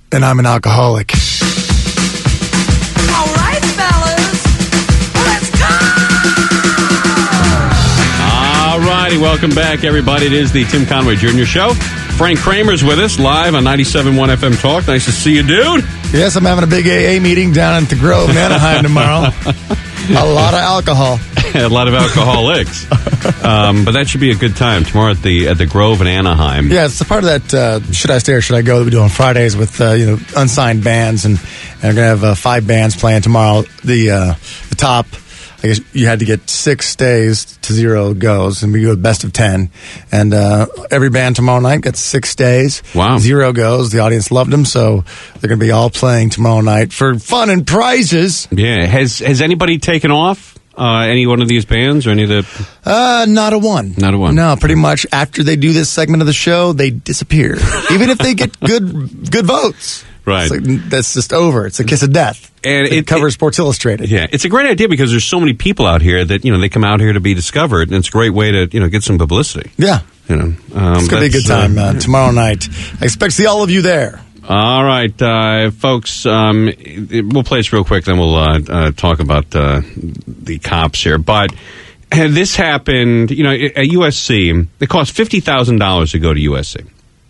And I'm an alcoholic. All right, fellas, let's go! All righty, welcome back, everybody. It is the Tim Conway Jr. Show. Frank Kramer's with us live on 97.1 FM Talk. Nice to see you, dude. Yes, I'm having a big AA meeting down at the Grove in Anaheim tomorrow. A lot of alcohol. A lot of alcoholics. But that should be a good time tomorrow at the Grove in Anaheim. Yeah, it's a part of that Should I Stay or Should I Go that we do on Fridays with unsigned bands, and we're going to have 5 bands playing tomorrow. The top, I guess you had to get 6 stays to 0 goes, and we go best of 10. And every band tomorrow night gets 6 stays. Wow. 0 goes. The audience loved them, so they're going to be all playing tomorrow night for fun and prizes. Yeah. Has anybody taken off? Any one of these bands or any of the... Not a one. Not a one. No, pretty much after they do this segment of the show, they disappear. Even if they get good votes. Right. That's just over. It's a kiss of death. And it covers Sports Illustrated. Yeah, it's a great idea because there's so many people out here that, they come out here to be discovered, and it's a great way to, get some publicity. Yeah. It's going to be a good time tomorrow night. I expect to see all of you there. All right, folks, we'll play this real quick, then we'll talk about the cops here. But this happened, at USC. It cost $50,000 to go to USC.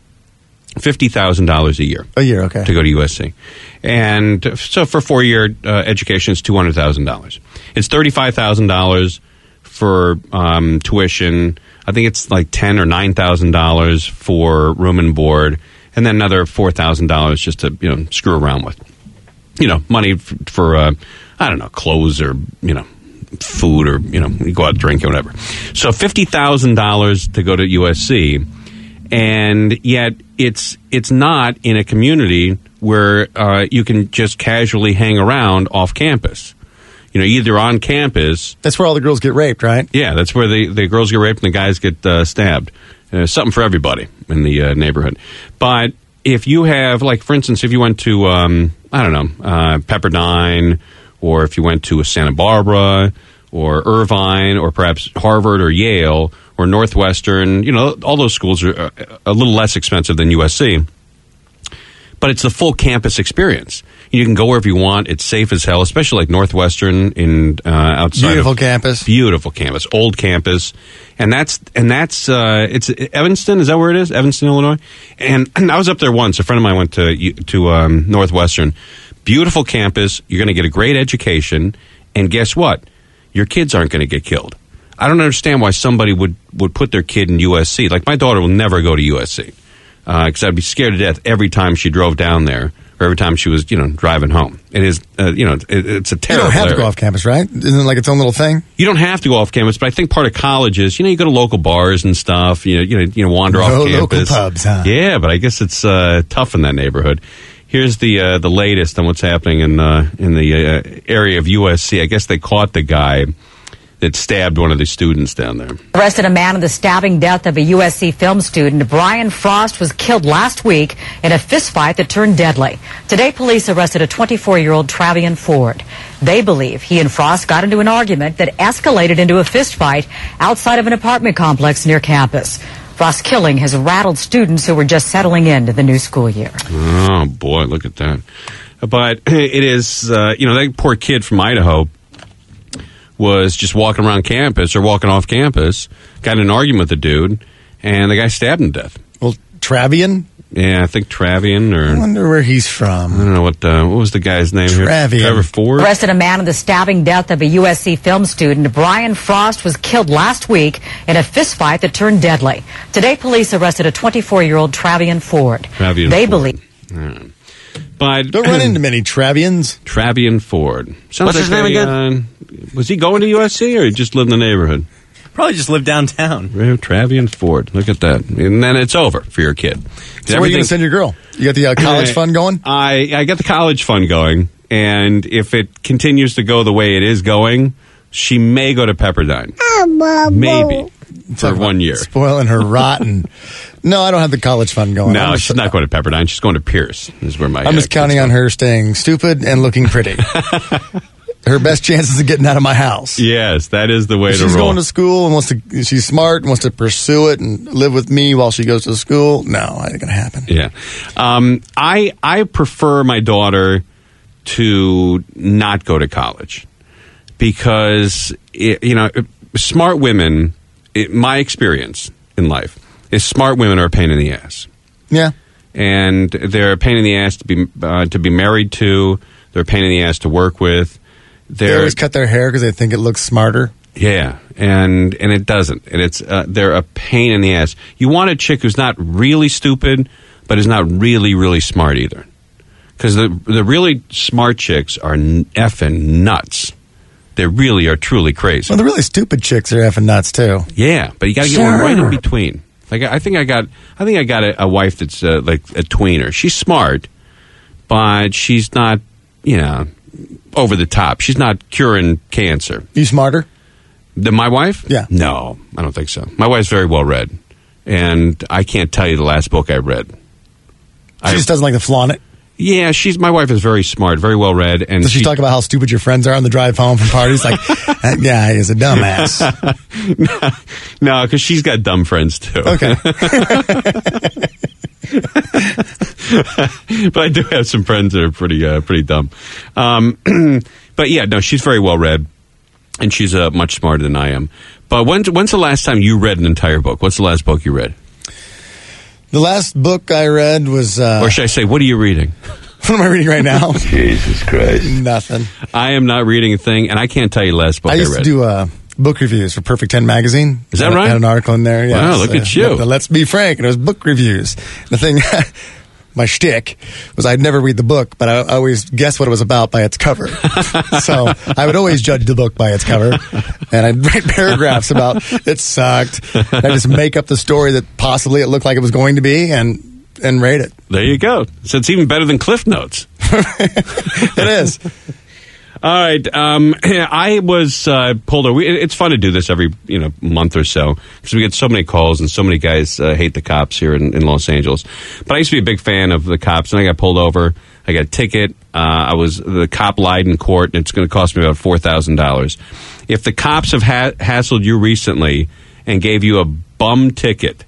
$50,000 a year. A year, okay. To go to USC. And so for 4-year education, it's $200,000. It's $35,000 for tuition. I think it's like $10,000 or $9,000 for room and board. And then another $4,000 just to, screw around with. Money for I don't know, clothes or, food or, you go out drinking or whatever. So $50,000 to go to USC. And yet it's not in a community where you can just casually hang around off campus. Either on campus. That's where all the girls get raped, right? Yeah, that's where the girls get raped and the guys get stabbed. Something for everybody in the neighborhood. But if you have, like, for instance, if you went to, Pepperdine, or if you went to Santa Barbara, or Irvine, or perhaps Harvard or Yale, or Northwestern, all those schools are a little less expensive than USC. But it's the full campus experience. You can go wherever you want. It's safe as hell, especially like Northwestern in outside. Beautiful campus. Beautiful campus. Old campus. And that's it's Evanston, is that where it is? Evanston, Illinois? And I was up there once. A friend of mine went to Northwestern. Beautiful campus. You're going to get a great education. And guess what? Your kids aren't going to get killed. I don't understand why somebody would put their kid in USC. Like, my daughter will never go to USC. Because I'd be scared to death every time she drove down there, or every time she was, driving home. It is, it's a terrible You don't have to area. go off campus, right? Isn't it like its own little thing? You don't have to go off campus, but I think part of college is, you go to local bars and stuff, wander off campus. Local pubs, huh? Yeah, but I guess it's tough in that neighborhood. Here's the latest on what's happening in the area of USC. I guess they caught the guy that stabbed one of the students down there. Arrested a man in the stabbing death of a USC film student. Brian Frost was killed last week in a fistfight that turned deadly. Today, police arrested a 24-year-old Travian Ford. They believe he and Frost got into an argument that escalated into a fistfight outside of an apartment complex near campus. Frost's killing has rattled students who were just settling into the new school year. Oh, boy, look at that. But it is, that poor kid from Idaho was just walking around campus or walking off campus, got in an argument with the dude, and the guy stabbed him to death. Well, Travian? Yeah, I think Travian, or... I wonder where he's from. I don't know what was the guy's name Travian. here? Trevor Ford? Arrested a man in the stabbing death of a USC film student. Brian Frost was killed last week in a fistfight that turned deadly. Today, police arrested a 24-year-old Travian Ford. They believe... But don't run into many Travians. Travian Ford. Sounds What's his name again? Was he going to USC or he just lived in the neighborhood? Probably just lived downtown. Travian Ford. Look at that. And then it's over for your kid. So where are you going to send your girl? You got the college fund going? I got the college fund going. And if it continues to go the way it is going, she may go to Pepperdine. Maybe. For 1 year. Spoiling her rotten. No, I don't have the college fund going. No, she's not going to Pepperdine. She's going to Pierce. Is where my I'm just counting on her staying stupid and looking pretty. her best chances of getting out of my house. Yes, that is the way to She's roll. going to school and she's smart and wants to pursue it and live with me while she goes to school. No, that ain't going to happen. Yeah. I prefer my daughter to not go to college because, smart women, my experience in life is smart women are a pain in the ass. Yeah. And they're a pain in the ass to be married to. They're a pain in the ass to work with. They always cut their hair because they think it looks smarter. Yeah, and it doesn't. And it's they're a pain in the ass. You want a chick who's not really stupid, but is not really, really smart either. Because the really smart chicks are effing nuts. They really are truly crazy. Well, the really stupid chicks are effing nuts too. Yeah, but you got to get one right in between. Like I think I got a wife that's like a tweener. She's smart, but she's not, over the top. She's not curing cancer. You smarter? Than my wife? Yeah. No, I don't think so. My wife's very well read, and I can't tell you the last book I read. She just doesn't like to flaunt it. Yeah, my wife is very smart, very well read, and does she talk about how stupid your friends are on the drive home from parties? Like, that guy is a dumbass. No, because she's got dumb friends too. Okay. But I do have some friends that are pretty dumb. But yeah, no, she's very well read, and she's much smarter than I am. But when's the last time you read an entire book? What's the last book you read? The last book I read was... or should I say, what are you reading? What am I reading right now? Jesus Christ. Nothing. I am not reading a thing, and I can't tell you the last book I read. I used to do book reviews for Perfect 10 magazine. Is that right? I had an article in there. Yeah, wow, look at you. Let's be frank. And it was book reviews. The thing... My shtick was I'd never read the book, but I always guess what it was about by its cover. So I would always judge the book by its cover, and I'd write paragraphs about it sucked. And I just make up the story that possibly it looked like it was going to be, and rate it. There you go. So it's even better than Cliff Notes. It is. All right. I was pulled over. It's fun to do this every month or so because we get so many calls and so many guys hate the cops here in Los Angeles. But I used to be a big fan of the cops, and I got pulled over. I got a ticket. The cop lied in court, and it's going to cost me about $4,000. If the cops have hassled you recently and gave you a bum ticket,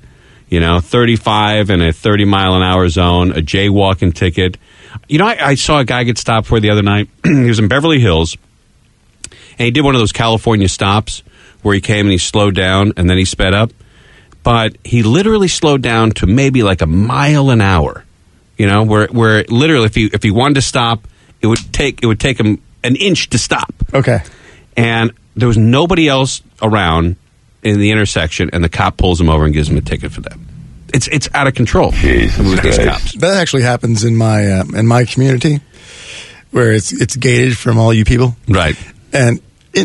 35 in a 30-mile-an-hour zone, a jaywalking ticket. I saw a guy get stopped for the other night. He was in Beverly Hills, and he did one of those California stops where he came and he slowed down and then he sped up. But he literally slowed down to maybe like a mile an hour. Where literally if he wanted to stop, it would take him an inch to stop. Okay. And there was nobody else around in the intersection, and the cop pulls him over and gives him a ticket for that. It's out of control with these cops. That actually happens in my community, where it's gated from all you people, right? And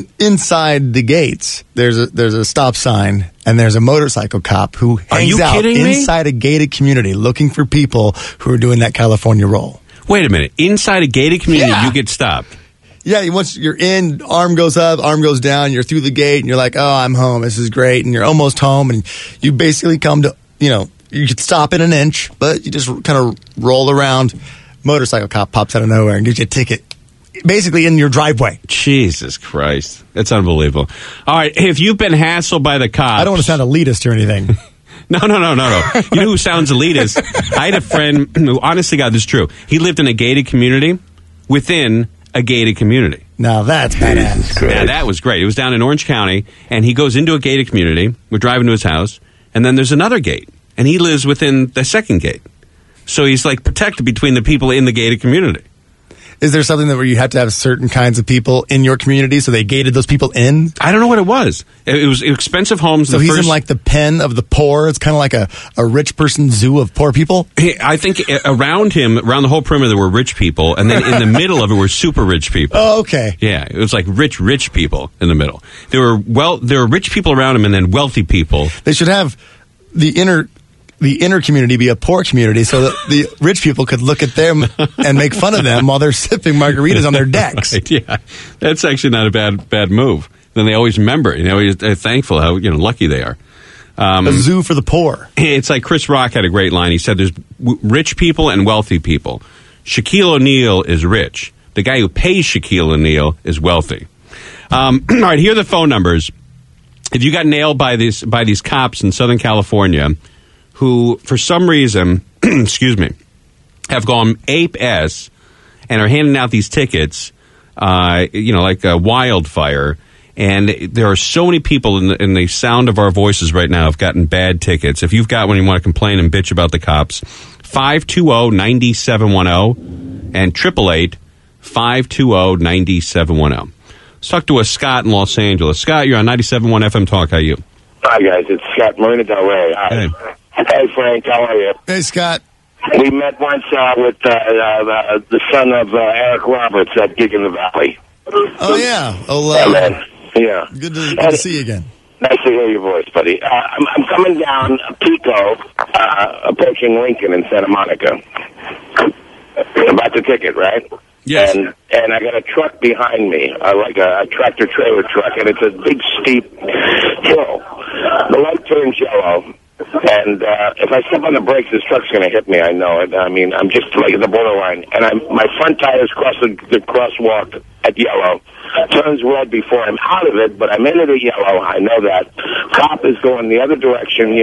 inside the gates, there's a stop sign, and there's a motorcycle cop who hangs out inside a gated community looking for people who are doing that California roll. Wait a minute! Inside a gated community, you get stopped. Yeah, once you're in, arm goes up, arm goes down. You're through the gate, and you're like, "Oh, I'm home. This is great." And you're almost home, and you basically come to you could stop in an inch, but you just kind of roll around. Motorcycle cop pops out of nowhere and gives you a ticket, basically in your driveway. Jesus Christ. That's unbelievable. All right, if you've been hassled by the cops... I don't want to sound elitist or anything. No. You know who sounds elitist? I had a friend who, honestly, God, this is true. He lived in a gated community within a gated community. Now that's badass. Now that was great. It was down in Orange County, and he goes into a gated community. We're driving to his house, and then there's another gate. And he lives within the second gate. So he's like protected between the people in the gated community. Is there something where you have to have certain kinds of people in your community so they gated those people in? I don't know what it was. It was expensive homes. So he's in like the pen of the poor. It's kind of like a rich person zoo of poor people? I think around him, around the whole perimeter, there were rich people. And then in the middle of it were super rich people. Oh, okay. Yeah, it was like rich people in the middle. There were rich people around him and then wealthy people. They should have the inner community be a poor community so that the rich people could look at them and make fun of them while they're sipping margaritas on their decks. Right, yeah, that's actually not a bad move. Then they always remember, they're thankful how lucky they are. A zoo for the poor. It's like Chris Rock had a great line. He said there's rich people and wealthy people. Shaquille O'Neal is rich, The guy who pays Shaquille O'Neal is wealthy. All right, here are the phone numbers. If you got nailed by these cops in Southern California who, for some reason, excuse me, have gone ape-s and are handing out these tickets, like a wildfire, and there are so many people in the sound of our voices right now have gotten bad tickets. If you've got one, you want to complain and bitch about the cops, 520-9710 and 888-520-9710. Let's talk to a Scott in Los Angeles. Scott, you're on 97.1 FM Talk. How are you? Hi, guys. It's Scott, Marina Del Rey. Hi. Hey, Frank. How are you? Hey, Scott. We met once with the son of Eric Roberts at Gig in the Valley. Oh, yeah. Yeah, man. Yeah. Good to see you again. Nice to hear your voice, buddy. I'm coming down Pico, approaching Lincoln in Santa Monica. About the ticket, right? Yes. And I got a truck behind me, like a tractor-trailer truck, and it's a big, steep hill. The light turns yellow, and if I step on the brakes, this truck's going to hit me. I know it. I mean, I'm just like at the borderline. And my front tires cross the crosswalk at yellow. Turns red before I'm out of it, but I'm in it at yellow. I know that. Cop is going the other direction,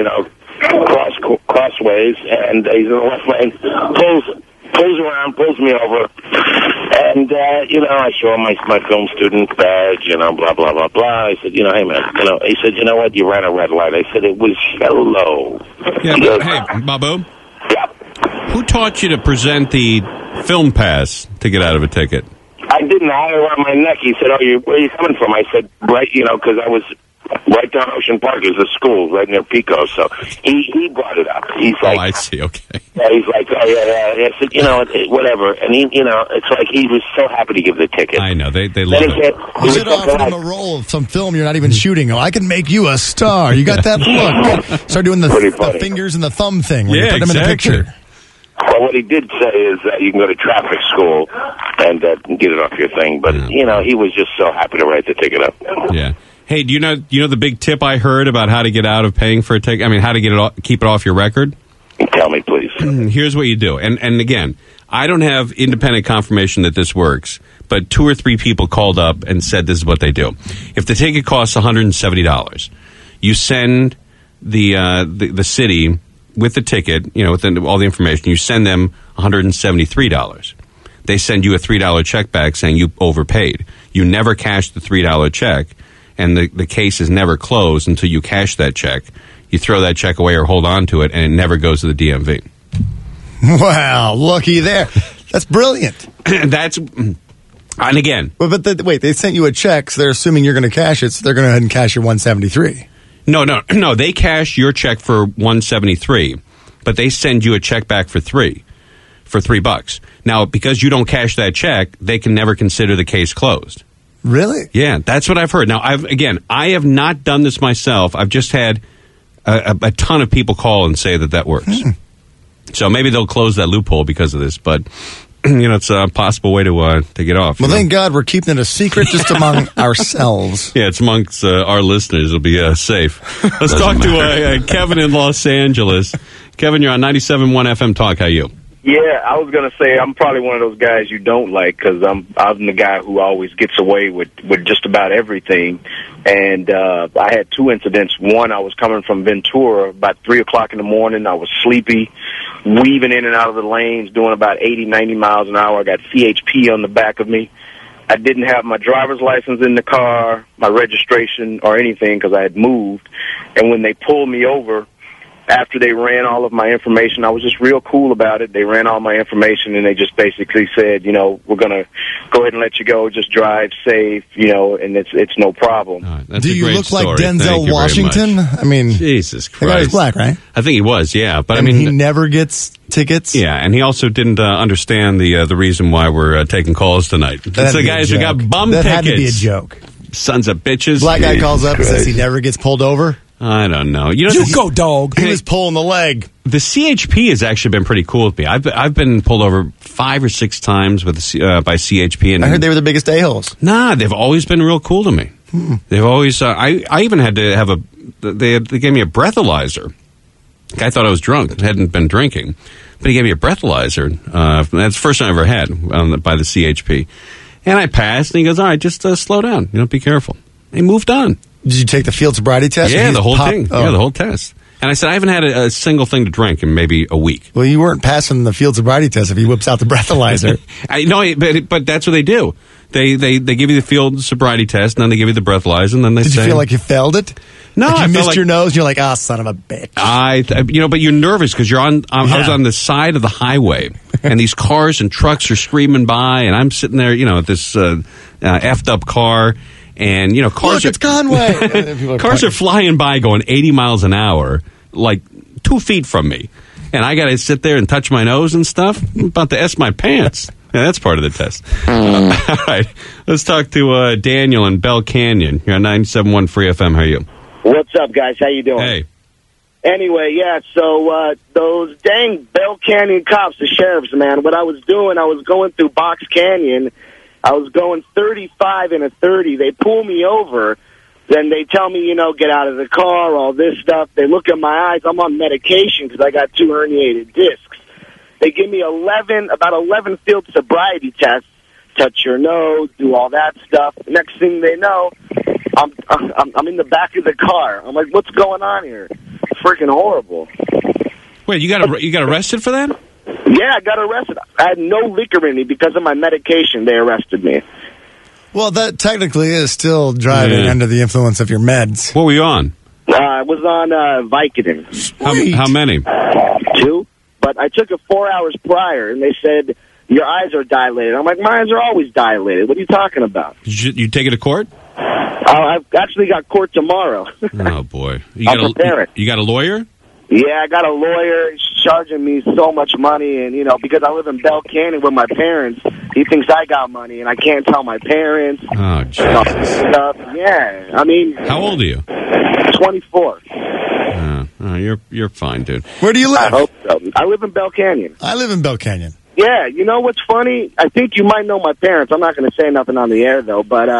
crossways, and he's in the left lane, pulls around, pulls me over, and, I show him my film student badge, blah, blah, blah, blah. I said, hey, man, he said, you know what, you ran a red light. I said, it was yellow. Yeah, but, hey, Babu? Yeah. Who taught you to present the film pass to get out of a ticket? I didn't. I had it around my neck. He said, where are you coming from? I said, right, because I was right down Ocean Park. There's a school right near Pico. So he brought it up. He's like, I see. Okay. Yeah, he's like, yeah. I said, whatever. And it's like he was so happy to give the ticket. I know. They love it. You should offer him a role of some film you're not even shooting. I can make you a star. You got that look. Start doing the fingers and the thumb thing when you put him in the picture. Well, what he did say is that you can go to traffic school and get it off your thing. But, he was just so happy to write the ticket up. Yeah. Hey, do you know the big tip I heard about how to get out of paying for a ticket? I mean, how to keep it off your record? Tell me, please. Here's what you do. And again, I don't have independent confirmation that this works, but 2 or 3 people called up and said this is what they do. If the ticket costs $170, you send the city with the ticket, with all the information, you send them $173. They send you a $3 check back saying you overpaid. You never cash the $3 check, and the case is never closed until you cash that check. You throw that check away or hold on to it, and it never goes to the DMV. Wow, looky there. That's brilliant. And again... But they sent you a check, so they're assuming you're going to cash it, so they're going to go ahead and cash your $173. No, they cash your check for $173, but they send you a check back for $3. Now, because you don't cash that check, they can never consider the case closed. Really? Yeah, that's what I've heard. Now, I have not done this myself. I've just had a ton of people call and say that works. So maybe they'll close that loophole because of this, but it's a possible way to get off. Well, thank God we're keeping it a secret just among ourselves. Yeah, it's amongst our listeners. It'll be safe. Let's talk to Kevin in Los Angeles. Kevin, you're on 97.1 FM Talk. How are you? Yeah, I was going to say I'm probably one of those guys you don't like because I'm the guy who always gets away with just about everything. And I had 2 incidents. One, I was coming from Ventura about 3 o'clock in the morning. I was sleepy, weaving in and out of the lanes, doing about 80, 90 miles an hour. I got CHP on the back of me. I didn't have my driver's license in the car, my registration, or anything because I had moved. And when they pulled me over, after they ran all of my information, I was just real cool about it. They ran all my information, and they just basically said, we're going to go ahead and let you go. Just drive safe, and it's no problem. That's Do a you great look story. like Denzel Washington? I mean, Jesus Christ. The guy was black, right? I think he was, yeah. But he never gets tickets? Yeah, and he also didn't understand the reason why we're taking calls tonight. It's the guys who got bum tickets. That had to be a joke. Sons of bitches. Black guy calls up and says he never gets pulled over. I don't know. You go, dog. He was pulling the leg. The CHP has actually been pretty cool with me. I've been pulled over 5 or 6 times by CHP. And I heard they were the biggest a-holes. Nah, they've always been real cool to me. They've always. I even had to have they gave me a breathalyzer. I thought I was drunk. Hadn't been drinking. but he gave me a breathalyzer. That's the first time I ever had by the CHP. And I passed, and he goes, all right, just slow down. Be careful. He moved on. Did you take the field sobriety test? Yeah, the whole thing. Oh. Yeah, the whole test. And I said, I haven't had a single thing to drink in maybe a week. Well, you weren't passing the field sobriety test if he whips out the breathalyzer. but that's what they do. They give you the field sobriety test, and then they give you the breathalyzer, and then they Did you feel like you failed it? No, like I you missed like, your nose. You're like, son of a bitch. But you're nervous because you're on. I was on the side of the highway, and these cars and trucks are screaming by, and I'm sitting there, at this effed up car, and cars. Look, it's Conway. Cars are flying by, going 80 miles an hour, like 2 feet from me, and I got to sit there and touch my nose and stuff. I'm about to S my pants. Yeah, that's part of the test. All right, let's talk to Daniel in Bell Canyon. You're on 97.1 Free FM. How are you? What's up, guys? How you doing? Hey. Anyway, yeah, so those dang Bell Canyon cops, the sheriffs, man, what I was doing, I was going through Box Canyon. I was going 35 in a 30. They pull me over. Then they tell me, get out of the car, all this stuff. They look at my eyes. I'm on medication because I got 2 herniated discs. They give me about 11 field sobriety tests, touch your nose, do all that stuff. Next thing they know, I'm in the back of the car. I'm like, what's going on here? It's freaking horrible. Wait, you got arrested for that? Yeah, I got arrested. I had no liquor in me because of my medication. They arrested me. Well, that technically is still driving under the influence of your meds. What were you on? I was on Vicodin. How many? 2. But I took it 4 hours prior, and they said, your eyes are dilated. I'm like, my eyes are always dilated. What are you talking about? You take it to court? I've actually got court tomorrow. Oh, boy. I'll prepare it. You got a lawyer? Yeah, I got a lawyer. He's charging me so much money, and, because I live in Bell Canyon with my parents, he thinks I got money, and I can't tell my parents. Oh, Jesus. Stuff. Yeah, I mean... How old are you? 24. You're fine, dude. Where do you live? I hope so. I live in Bell Canyon. I live in Bell Canyon. Yeah, you know what's funny? I think you might know my parents. I'm not going to say nothing on the air, though, but...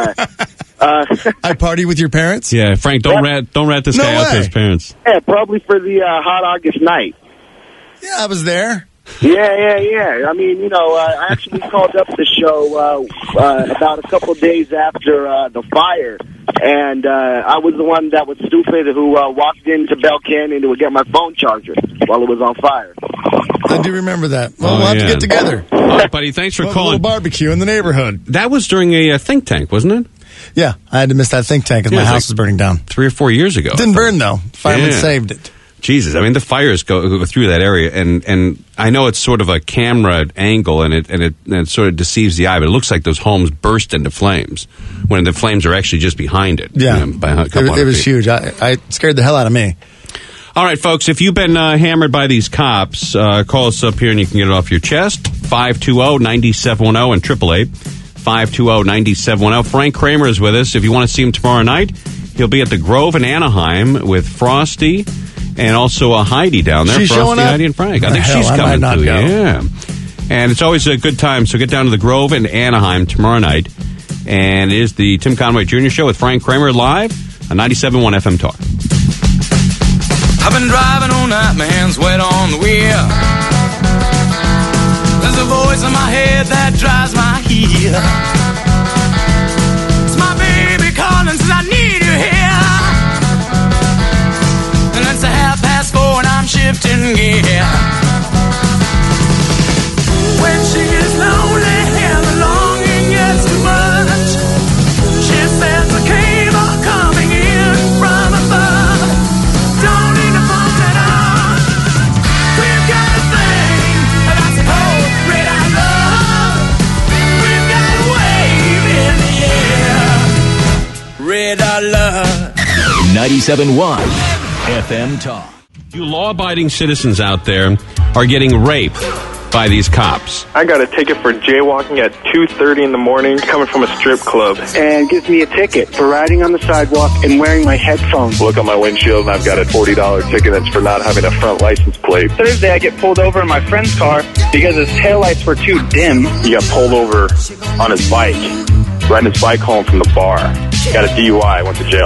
I party with your parents? Yeah, Frank, don't rat this guy out to his parents. Yeah, probably for the Hot August night. Yeah, I was there. Yeah. I mean, I actually called up the show about a couple days after the fire, and I was the one that was stupid who walked into Bell Canyon to get my phone charger while it was on fire. I do remember that. Well, we'll have to get together. All right, buddy, thanks for calling. A little barbecue in the neighborhood. That was during a think tank, wasn't it? Yeah, I had to miss that think tank because my house was burning down. 3 or 4 years ago. Didn't burn, though. Firemen saved it. Jesus, I mean, the fires go through that area, and I know it's sort of a camera angle, and it sort of deceives the eye, but it looks like those homes burst into flames when the flames are actually just behind it. Yeah, by a couple it was huge. I scared the hell out of me. All right, folks, if you've been hammered by these cops, call us up here and you can get it off your chest. 520-9710 and 888-520-9710. Frank Kramer is with us. If you want to see him tomorrow night, he'll be at the Grove in Anaheim with Frosty and also Heidi down there. She's Frosty, showing up? Heidi, and Frank. I think she's coming too. Yeah. And it's always a good time, so get down to the Grove in Anaheim tomorrow night. And it is the Tim Conway Jr. Show with Frank Kramer live on 97.1 FM Talk. I've been driving all night, my hands wet on the wheel. There's a voice in my head that drives my heel. It's my baby calling, says I need you here. And it's 4:30 and I'm shifting gear. When she is lonely and the longing gets too much, she says the cable coming in from above. Don't need to phone it on. We've got a thing that's called red eye love. We've got a wave in the air. Red eye love. 97.1 FM Talk. You law-abiding citizens out there are getting raped by these cops. I got a ticket for jaywalking at 2:30 in the morning coming from a strip club. And gives me a ticket for riding on the sidewalk and wearing my headphones. Look on my windshield and I've got a $40 ticket that's for not having a front license plate. Thursday I get pulled over in my friend's car because his taillights were too dim. He got pulled over on his bike, riding his bike home from the bar. got a DUI, went to jail.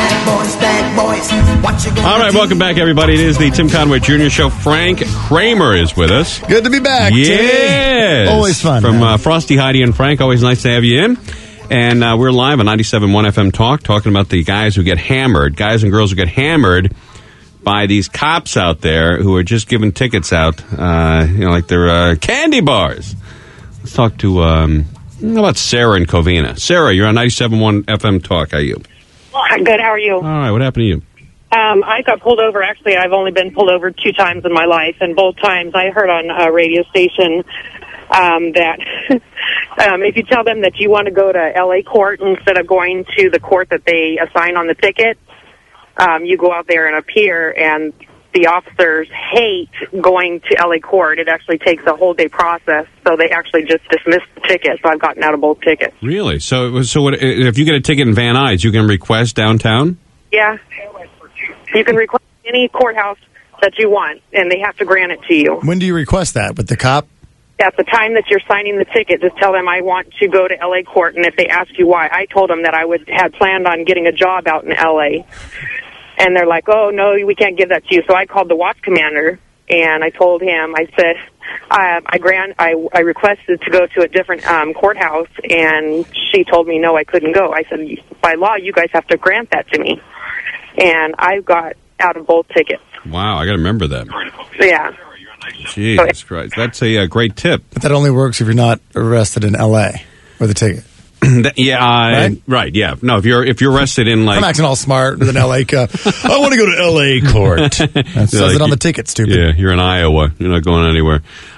All right, welcome back, everybody. It is the Tim Conway Jr. Show. Frank Kramer is with us. Good to be back. Yes. Always fun. From Frosty, Heidi, and Frank. Always nice to have you in. And we're live on 97.1 FM Talk, talking about the guys who get hammered, guys and girls who get hammered by these cops out there who are just giving tickets out, like they're candy bars. Let's talk to, how about Sarah in Covina? Sarah, you're on 97.1 FM Talk. How are you? Good, how are you? All right, what happened to you? I got pulled over. Actually, I've only been pulled over 2 times in my life, and both times I heard on a radio station that if you tell them that you want to go to L.A. court instead of going to the court that they assign on the ticket, you go out there and appear, and the officers hate going to L.A. court. It actually takes a whole day process, so they actually just dismiss the ticket. So I've gotten out of both tickets. Really? So what, if you get a ticket in Van Nuys, you can request downtown? Yeah. You can request any courthouse that you want, and they have to grant it to you. When do you request that? With the cop? At the time that you're signing the ticket, just tell them I want to go to L.A. court, and if they ask you why, I told them that I had planned on getting a job out in L.A., and they're like, oh, no, we can't give that to you. So I called the watch commander, and I told him, I said, I requested to go to a different courthouse, and she told me, no, I couldn't go. I said, by law, you guys have to grant that to me. And I got out of both tickets. Wow, I got to remember that. Yeah. Jesus Christ. That's a great tip. But that only works if you're not arrested in L.A. with a ticket. Right, yeah. No, if you're arrested in, like... I'm acting all smart with an L.A. cup. I want to go to L.A. court. That says it on the ticket, stupid. Yeah, you're in Iowa. You're not going anywhere.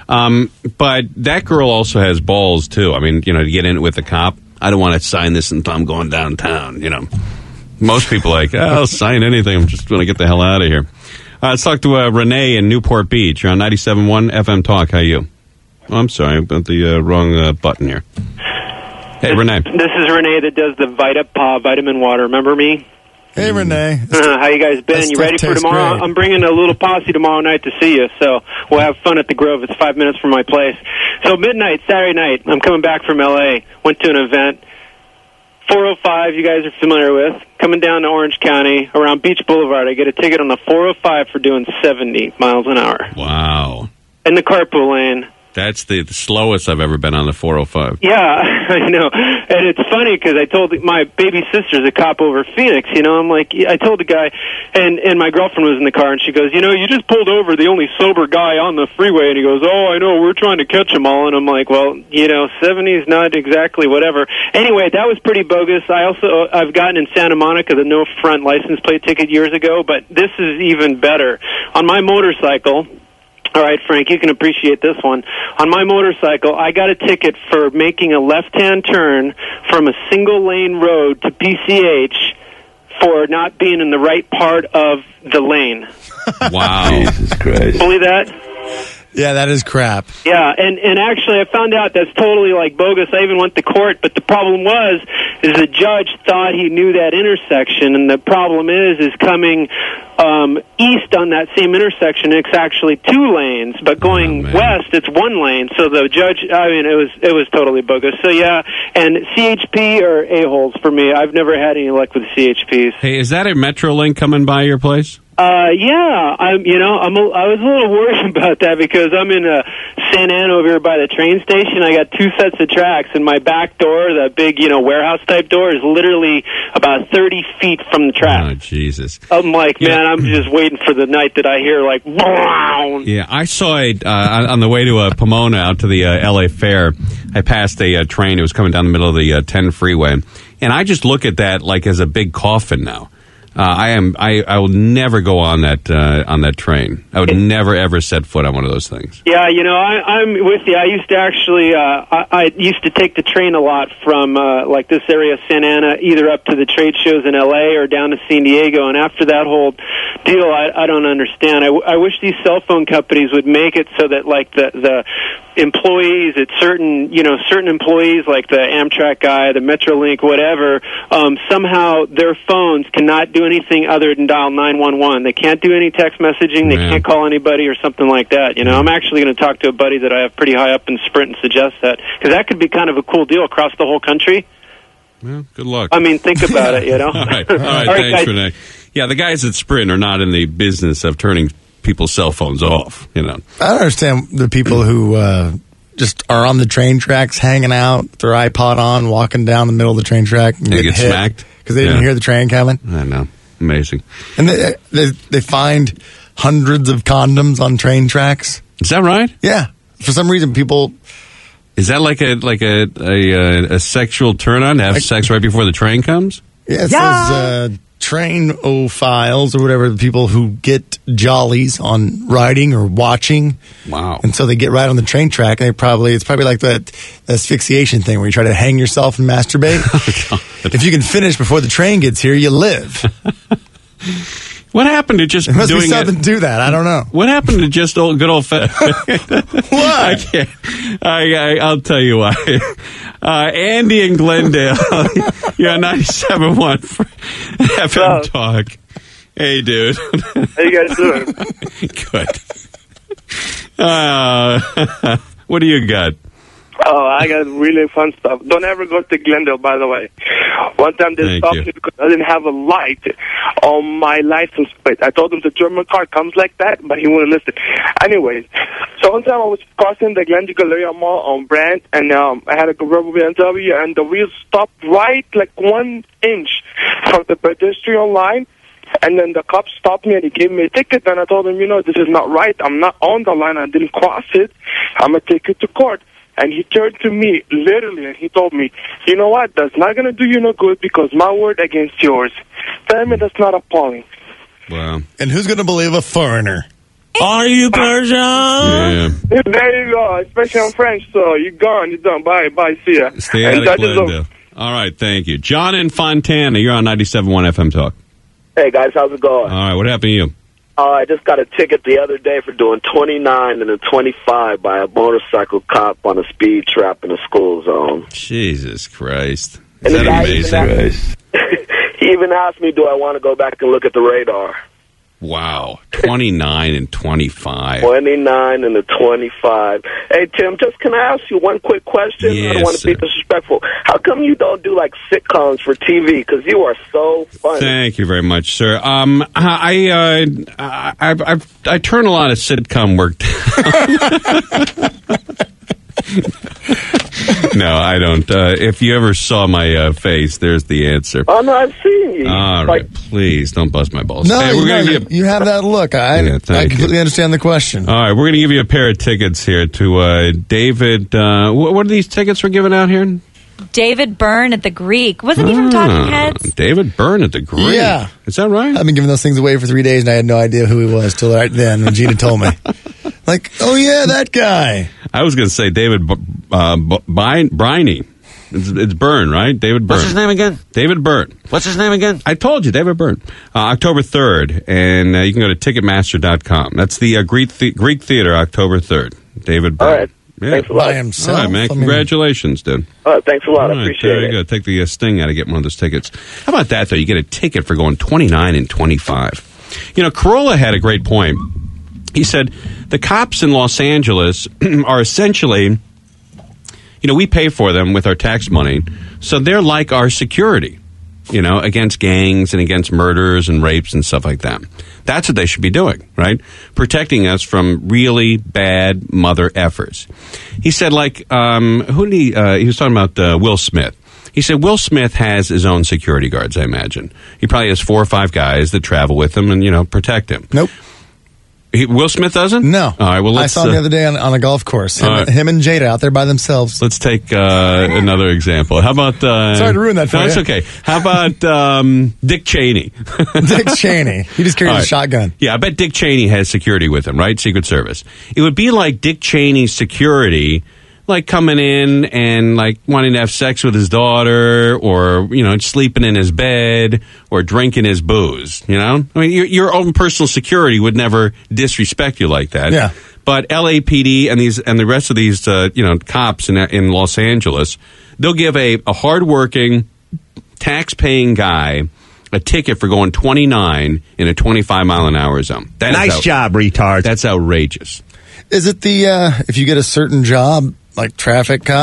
But that girl also has balls, too. I mean, to get in it with the cop. I don't want to sign this until I'm going downtown, Most people are like, I'll sign anything. I'm just going to get the hell out of here. Let's talk to Renee in Newport Beach. You're on 97.1 FM Talk. How are you? Oh, I'm sorry. I got the wrong button here. Hey, Renee. This is Renee that does the vitamin water. Remember me? Hey, Renee. How you guys been? You ready for tomorrow? Great. I'm bringing a little posse tomorrow night to see you, so we'll have fun at the Grove. It's 5 minutes from my place. So midnight, Saturday night, I'm coming back from L.A., went to an event. 405, you guys are familiar with. Coming down to Orange County, around Beach Boulevard, I get a ticket on the 405 for doing 70 miles an hour. Wow. In the carpool lane. That's the slowest I've ever been on the 405. Yeah, I know. And it's funny because I told my baby sister's a cop over Phoenix, I'm like, I told the guy, and my girlfriend was in the car, and she goes, you just pulled over the only sober guy on the freeway, and he goes, oh, I know, we're trying to catch them all, and I'm like, well, 70's not exactly whatever. Anyway, that was pretty bogus. I've gotten in Santa Monica the no front license plate ticket years ago, but this is even better. On my motorcycle... All right, Frank, you can appreciate this one. On my motorcycle, I got a ticket for making a left-hand turn from a single-lane road to PCH for not being in the right part of the lane. Wow. Jesus Christ. Believe that? Yeah, that is crap. Yeah, and actually I found out that's totally bogus. I even went to court, but the problem is the judge thought he knew that intersection, and the problem is coming east on that same intersection, it's actually 2 lanes, but going west, it's 1 lane. So the judge, it was totally bogus. So yeah, and CHP are a-holes for me. I've never had any luck with CHPs. Hey, is that a Metrolink coming by your place? Yeah, I was a little worried about that because I'm in San Ann over here by the train station. I got 2 sets of tracks, and my back door, the big, warehouse type door, is literally about 30 feet from the track. Oh, Jesus. I'm like, man, I'm just waiting for the night that I hear wow. Yeah, I saw it on the way to Pomona out to the L.A. Fair. I passed a train. It was coming down the middle of the 10 freeway, and I just look at that like as a big coffin now. I will never go on that train. I would never ever set foot on one of those things. Yeah, I'm with you. I used to actually, I used to take the train a lot from this area of Santa Ana, either up to the trade shows in L.A. or down to San Diego. And after that whole deal, I don't understand. I wish these cell phone companies would make it so that the employees at certain employees like the Amtrak guy, the Metrolink, whatever, somehow their phones cannot do anything other than dial 911. They can't do any text messaging. They can't call anybody or something like that. I'm actually going to talk to a buddy that I have pretty high up in Sprint and suggest that, because that could be kind of a cool deal across the whole country. Well, good luck. I mean, think about it, you know? All right, thanks, guys. Renee. Yeah, the guys at Sprint are not in the business of turning people's cell phones off, you know. I don't understand the people who just are on the train tracks hanging out, their iPod on, walking down the middle of the train track. And They get smacked? Because they didn't hear the train coming. I know. Amazing. And they find hundreds of condoms on train tracks. Is that right? Yeah. For some reason, people... Is that like a sexual turn-on to have sex right before the train comes? Yeah, it says train-ophiles or whatever, the people who get jollies on riding or watching. Wow. And so they get right on the train track, and it's probably like that asphyxiation thing where you try to hang yourself and masturbate. If you can finish before the train gets here, you live. What happened to just There must doing be something to that. I don't know. What happened to just good old What? I can't. I'll tell you why. Andy in Glendale, you're on 97.1 for FM Talk. Hey, dude. How you guys doing? Good. What do you got? Oh, I got really fun stuff. Don't ever go to Glendale, by the way. One time they stopped me because I didn't have a light on my license plate. I told him the German car comes like that, but he wouldn't listen. Anyways, so one time I was crossing the Glendale Galleria Mall on Brandt, and I had a convertible BMW, and the wheels stopped right like 1 inch from the pedestrian line. And then the cop stopped me and he gave me a ticket. And I told him, this is not right. I'm not on the line. I didn't cross it. I'm going to take you to court. And he turned to me, literally, and he told me, you know what? That's not going to do you no good because my word against yours. Tell me that's not appalling. Wow. And who's going to believe a foreigner? Are you Persian? Yeah. There you go. Especially I'm French, so you're gone. You're done. Bye. See ya. Stay out of Glendale. All right, thank you. John in Fontana, you're on 97.1 FM Talk. Hey, guys, how's it going? All right, what happened to you? I just got a ticket the other day for doing 29 and a 25 by a motorcycle cop on a speed trap in a school zone. Jesus Christ. Is And the that guy amazing? He even asked me, do I want to go back and look at the radar? Wow. 29 and 25. 29 and a 25. Hey, Tim, can I ask you one quick question? I don't want to be disrespectful. How come you don't do, sitcoms for TV? Because you are so funny. Thank you very much, sir. I turn a lot of sitcom work down. No, I don't. If you ever saw my face, there's the answer. Oh, no, I've seen you. All right, please don't bust my balls. No, Hey, we're gonna give you have that look. I completely understand the question. All right, we're going to give you a pair of tickets here to David. What are these tickets we're giving out here? David Byrne at the Greek. Wasn't he from Talking Heads? David Byrne at the Greek. Yeah. Is that right? I've been giving those things away for 3 days, and I had no idea who he was till right then when Gina told me. Oh, yeah, that guy. I was going to say David Briney. It's Byrne, right? David Byrne. What's his name again? David Byrne. What's his name again? I told you, David Byrne. October 3rd, and you can go to Ticketmaster.com. That's the Greek Theater, October 3rd. David Byrne. All right. Yeah. Thanks a lot. By himself. All right, man. Congratulations, dude. All right, thanks a lot. All I right, appreciate there you it. go. Take the sting out of getting one of those tickets. How about that, though? You get a ticket for going 29 and 25. Corolla had a great point. He said, the cops in Los Angeles are essentially, we pay for them with our tax money, so they're like our security, against gangs and against murders and rapes and stuff like that. That's what they should be doing, right? Protecting us from really bad mother effers. He said, he was talking about Will Smith. He said Will Smith has his own security guards, I imagine. He probably has 4 or 5 guys that travel with him and, protect him. Nope. Will Smith doesn't? No. All right, well, I saw him the other day on a golf course. Him and Jada out there by themselves. Let's take another example. How about... Sorry to ruin that for you. No, it's okay. How about Dick Cheney? Dick Cheney. He just carries a shotgun. Yeah, I bet Dick Cheney has security with him, right? Secret Service. It would be like Dick Cheney's security... coming in and wanting to have sex with his daughter or, sleeping in his bed or drinking his booze, I mean, your own personal security would never disrespect you like that. Yeah. But LAPD and the rest of these, cops in Los Angeles, they'll give a hardworking, tax-paying guy a ticket for going 29 in a 25-mile-an-hour zone. Nice job, retard. That's outrageous. Is it if you get a certain job, like traffic cop,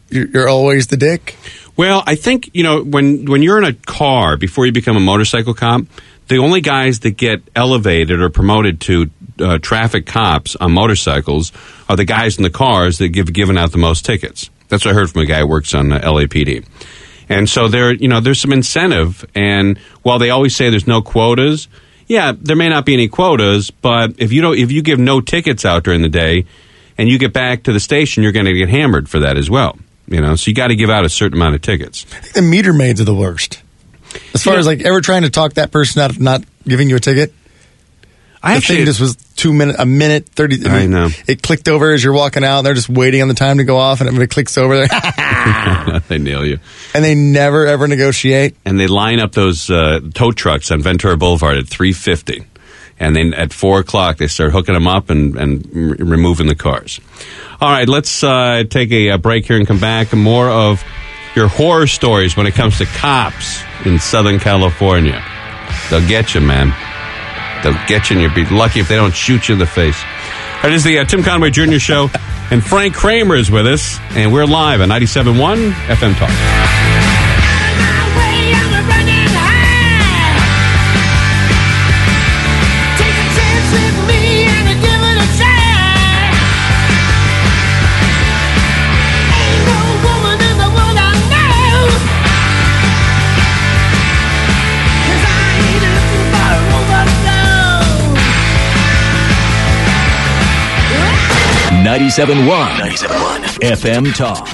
you're always the dick? Well, I think, when you're in a car before you become a motorcycle cop, the only guys that get elevated or promoted to traffic cops on motorcycles are the guys in the cars that given out the most tickets. That's what I heard from a guy who works on LAPD. And so there's some incentive. And while they always say there's no quotas, yeah, there may not be any quotas, but if you give no tickets out during the day and you get back to the station, you're going to get hammered for that as well. So you got to give out a certain amount of tickets. I think the meter maids are the worst. As far as ever trying to talk that person out of not giving you a ticket. The thing just was a minute, 30. I know. It clicked over as you're walking out. They're just waiting on the time to go off, and it clicks over there. They nail you. And they never, ever negotiate. And they line up those tow trucks on Ventura Boulevard at 3:50. And then at 4 o'clock, they start hooking them up and removing the cars. All right, let's take a break here and come back. More of your horror stories when it comes to cops in Southern California. They'll get you, man. They'll get you, and you'll be lucky if they don't shoot you in the face. That is the Tim Conway Jr. Show, and Frank Kramer is with us, and we're live on 97.1 FM Talk. $97.1 FM Talk.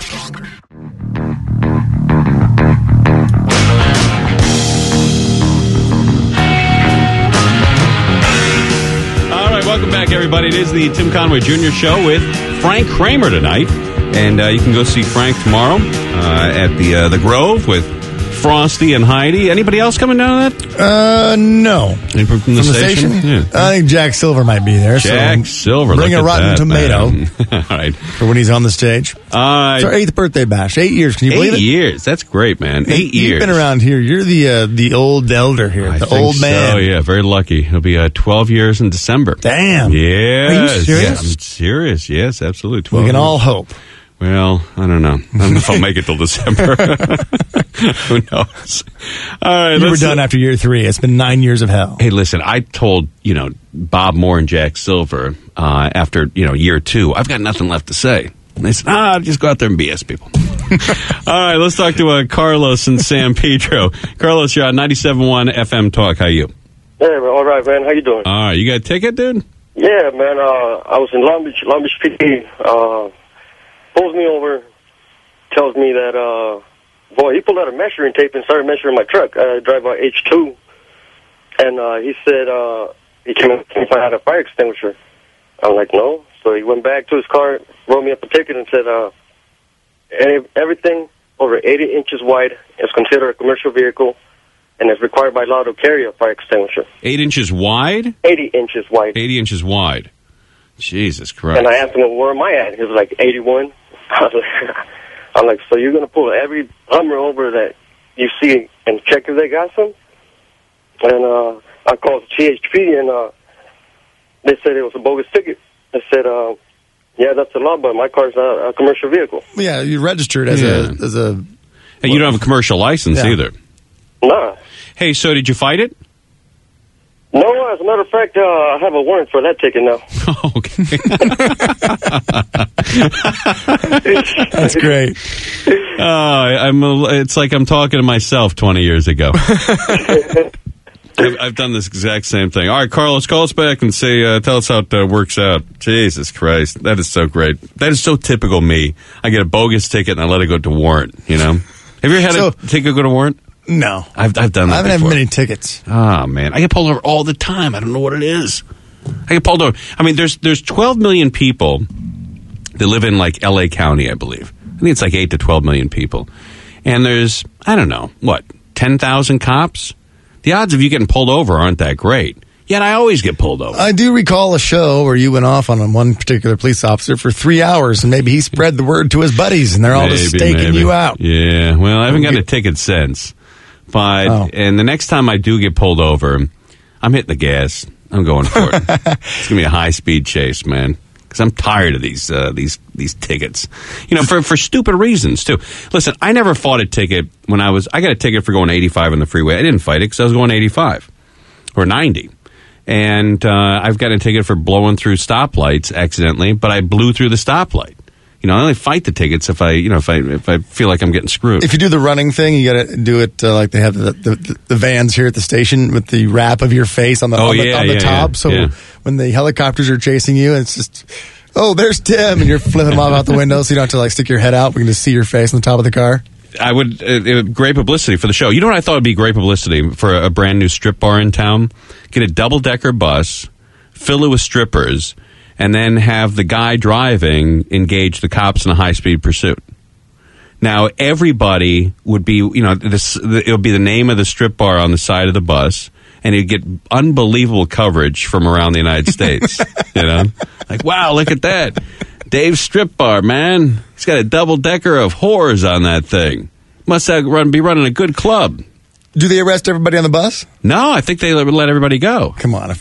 All right, welcome back, everybody. It is the Tim Conway Jr. Show with Frank Kramer tonight. And you can go see Frank tomorrow at the Grove with Frosty and Heidi. Anybody else coming down to that? No. Anybody from the station? Yeah. I think Jack Silver might be there. Jack Silver. Bring a rotten tomato. All right. For when he's on the stage. It's our 8th birthday bash. 8 years. Can you believe it? 8 years. That's great, man. 8 years. You've been around here. You're the old elder here. The old man. Oh, yeah. Very lucky. It'll be 12 years in December. Damn. Yes. Are you serious? Yeah, I'm serious. Yes, absolutely. 12 we can years. all hope. Well, I don't know. I don't know if I'll make it till December. Who knows? All right. You were done after year 3. It's been 9 years of hell. Hey, listen, I told, Bob Moore and Jack Silver after, year 2, I've got nothing left to say. And they said, just go out there and BS people. All right, let's talk to Carlos in San Pedro. Carlos, you're on 97.1 FM Talk. How you? Hey, man. All right, man. How you doing? All right. You got a ticket, dude? Yeah, man. I was in Long Beach PD. Pulls me over, tells me that, he pulled out a measuring tape and started measuring my truck. I drive by H2. And he said he came up if I had a fire extinguisher. I'm like, no. So he went back to his car, wrote me up a ticket, and said everything over 80 inches wide is considered a commercial vehicle and is required by law to carry a fire extinguisher. 8 inches wide? 80 inches wide. 80 inches wide. Jesus Christ. And I asked him, where am I at? He was like, 81. I'm like, so you're going to pull every Hummer over that you see and check if they got some? And I called GHP, and they said it was a bogus ticket. I said, yeah, that's the law, but my car's a commercial vehicle. Yeah, you registered as a... And you don't have a commercial license either. Nah. Hey, so did you fight it? No, as a matter of fact, I have a warrant for that ticket now. Okay. That's great. It's like I'm talking to myself 20 years ago. I've done this exact same thing. All right, Carlos, call us back and say, tell us how it works out. Jesus Christ, that is so great. That is so typical me. I get a bogus ticket and I let it go to warrant. Have you ever had a ticket go to warrant? No. I've done that I haven't before. had many tickets. Oh, man. I get pulled over all the time. I don't know what it is. I get pulled over. I mean, there's 12 million people that live in, like, L.A. County, I believe. I think it's like 8 to 12 million people. And there's, I don't know, 10,000 cops? The odds of you getting pulled over aren't that great. Yet I always get pulled over. I do recall a show where you went off on one particular police officer for 3 hours, and maybe he spread the word to his buddies, and they're all just staking you out. Yeah, well, I haven't gotten a ticket since. But, and the next time I do get pulled over, I'm hitting the gas. I'm going for it. It's going to be a high-speed chase, man. because I'm tired of these tickets. For stupid reasons too. Listen, I never fought a ticket when I got a ticket for going 85 on the freeway. I didn't fight it because I was going 85 or 90. And I've got a ticket for blowing through stoplights accidentally, but I blew through the stoplight. I only fight the tickets if I feel like I'm getting screwed. If you do the running thing, you got to do it like they have the vans here at the station with the wrap of your face on the top. So when the helicopters are chasing you, it's just, oh, there's Tim, and you're flipping them off out the window, so you don't have to stick your head out. We can just see your face on the top of the car. I would great publicity for the show. You know what I thought would be great publicity for a brand new strip bar in town? Get a double-decker bus, fill it with strippers, and then have the guy driving engage the cops in a high-speed pursuit. Now, everybody would be, it would be the name of the strip bar on the side of the bus, and you'd get unbelievable coverage from around the United States. Like, wow, look at that. Dave's Strip Bar, man. He's got a double-decker of whores on that thing. Must be running a good club. Do they arrest everybody on the bus? No, I think they let everybody go. Come on.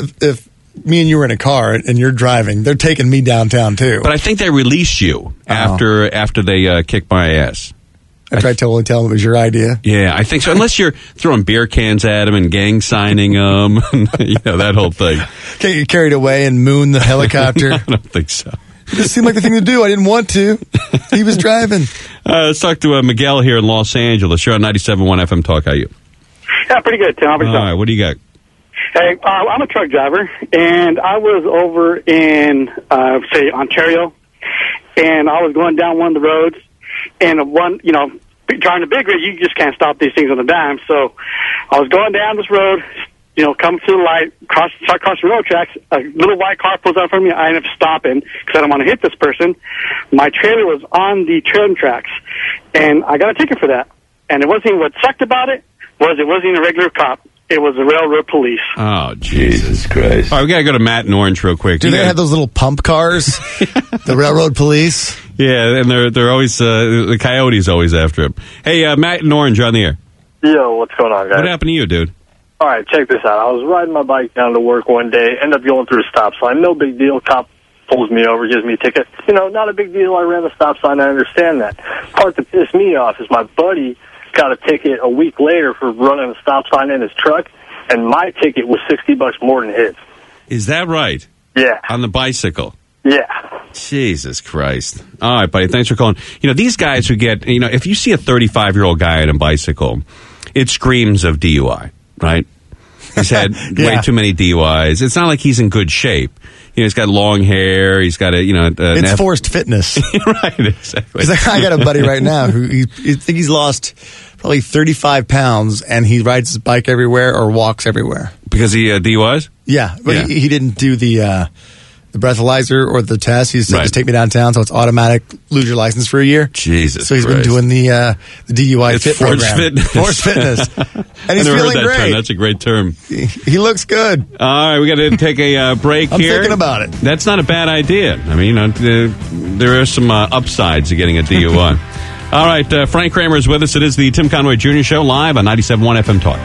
If me and you were in a car and you're driving, they're taking me downtown too. But I think they release you after they kick my ass. After I totally tell them it was your idea? Yeah, I think so. Unless you're throwing beer cans at them and gang signing them, that whole thing. Can't get carried away and moon the helicopter? I don't think so. It seemed like the thing to do. I didn't want to. He was driving. Let's talk to Miguel here in Los Angeles. You're on 97.1 FM Talk. How are you? Yeah, pretty good, Tim. How about yourself? All right, what do you got? Hey, I'm a truck driver, and I was over in, Ontario, and I was going down one of the roads, and driving a big rig, you just can't stop these things on a dime. So I was going down this road, coming to the light, cross the railroad tracks. A little white car pulls out in front of me. I end up stopping because I don't want to hit this person. My trailer was on the train tracks, and I got a ticket for that. And it wasn't even, what sucked about it wasn't even a regular cop. It was the railroad police. Oh, Jesus Christ. All right, we got to go to Matt in Orange real quick. Do they have those little pump cars? The railroad police? Yeah, and they're always, the coyote's always after him. Hey, Matt in Orange, you're on the air. Yo, what's going on, guys? What happened to you, dude? All right, check this out. I was riding my bike down to work one day, end up going through a stop sign. No big deal. Cop pulls me over, gives me a ticket. Not a big deal. I ran the stop sign. I understand that. Part that pissed me off is my buddy got a ticket a week later for running a stop sign in his truck, and my ticket was $60 more than his. Is that right? Yeah. On the bicycle? Yeah. Jesus Christ. All right, buddy, thanks for calling. These guys who get, if you see a 35-year-old guy on a bicycle, it screams of DUI, right? He's had way too many DUIs. It's not like he's in good shape. He's got long hair. He's got it's forced fitness. Right, exactly. I got a buddy right now who I think he's lost probably 35 pounds, and he rides his bike everywhere or walks everywhere. Because he DUIs? Yeah, but he didn't do the breathalyzer or the test. He said, just take me downtown, so it's automatic, lose your license for a year. Jesus So he's been doing the DUI it's fit forced program. Fitness. Forced fitness. And he's I never feeling heard that great. term. That's a great term. He looks good. All right, we got to take a break I'm here. thinking about it. That's not a bad idea. I mean, there are some upsides to getting a DUI. All right, Frank Kramer is with us. It is the Tim Conway Jr. Show live on 97.1 FM Talk.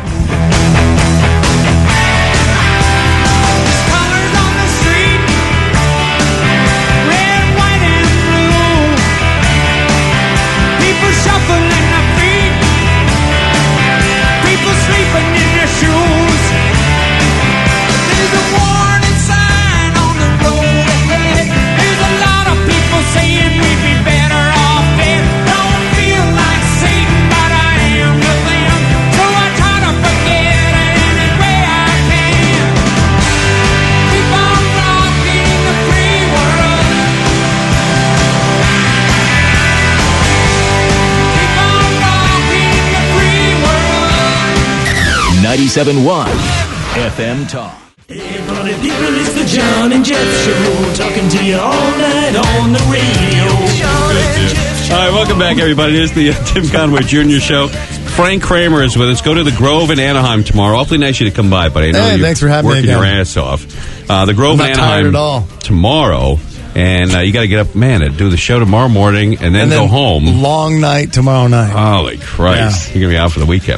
.1 FM Talk. Hey, party people, it's the John and Jeff Show. Talking to you all night on the radio. John and Jeff Show. All right, welcome back, everybody. It is the Tim Conway Jr. Show. Frank Kramer is with us. Go to the Grove in Anaheim tomorrow. Awfully nice you to come by, but I know you're thanks for having me working again. your ass off. The Grove in I'm not tired Anaheim at all. tomorrow. And you got to get up, man, and do the show tomorrow morning and then go home. Long night tomorrow night. Holy Christ. Yeah. You're going to be out for the weekend.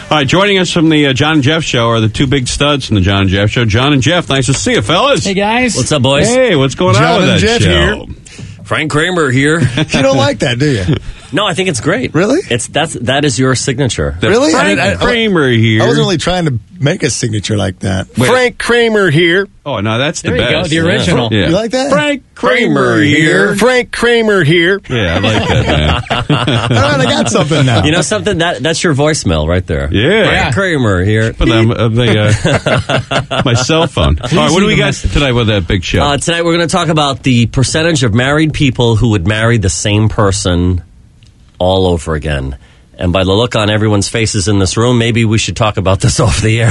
All right, joining us from the John and Jeff Show are the two big studs from the John and Jeff Show. John and Jeff, nice to see you, fellas. Hey, guys. What's up, boys? Hey, what's going on with that Jeff show? here. Frank Kramer here. You don't like that, do you? No, I think it's great. Really? That is your signature. Really? Frank Kramer here. I wasn't really trying to make a signature like that. Wait. Frank Kramer here. Oh, no, that's the There you best. go, the original. Yeah. You like that? Frank Kramer here. Frank Kramer here. Yeah, I like that, man. All right, I got something now. You know something? That's your voicemail right there. Yeah. Frank Kramer here. Put on my cell phone. All right, what do we got tonight with that big show? Tonight we're going to talk about the percentage of married people who would marry the same person all over again. And by the look on everyone's faces in this room, maybe we should talk about this off the air.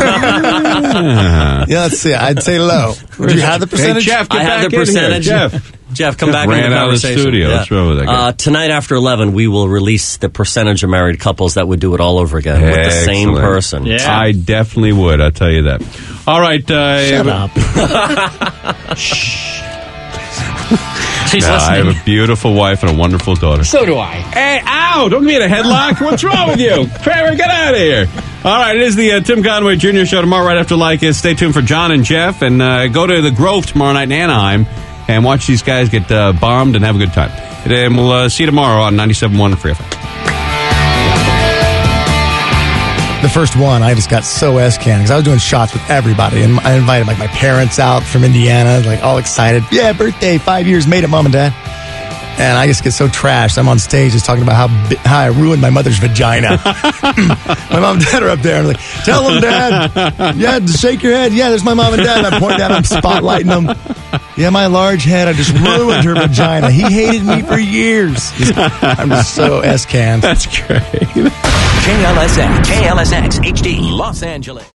Yeah, let's see. I'd say low. Would you have the percentage? Hey, Jeff, get I have back the in percentage. here. Jeff, come back ran in the out of the conversation. studio. What's wrong with that guy? Tonight after 11, we will release the percentage of married couples that would do it all over again with the same Excellent. person. Yeah. I definitely would, I'll tell you that. All right. Shut up. She's I listening. have a beautiful wife and a wonderful daughter. So do I. Hey, ow! Don't give me in a headlock. What's wrong with you? Kramer, get out of here. All right, it is the Tim Conway Jr. Show tomorrow right after Lycus. Stay tuned for John and Jeff, and go to the Grove tomorrow night in Anaheim and watch these guys get bombed and have a good time. And we'll see you tomorrow on 97.1 Free FM. The first one, I just got so S-canned because I was doing shots with everybody, and I invited my parents out from Indiana, like all excited. Yeah, birthday, 5 years, made it, Mom and Dad. And I just get so trashed. I'm on stage just talking about how I ruined my mother's vagina. My mom and dad are up there. I'm like, tell them, Dad. Yeah, shake your head. Yeah, there's my mom and dad. And I point down, I'm spotlighting them. Yeah, my large head, I just ruined her vagina. He hated me for years. I'm just so S-canned. That's great. KLSX HD, Los Angeles.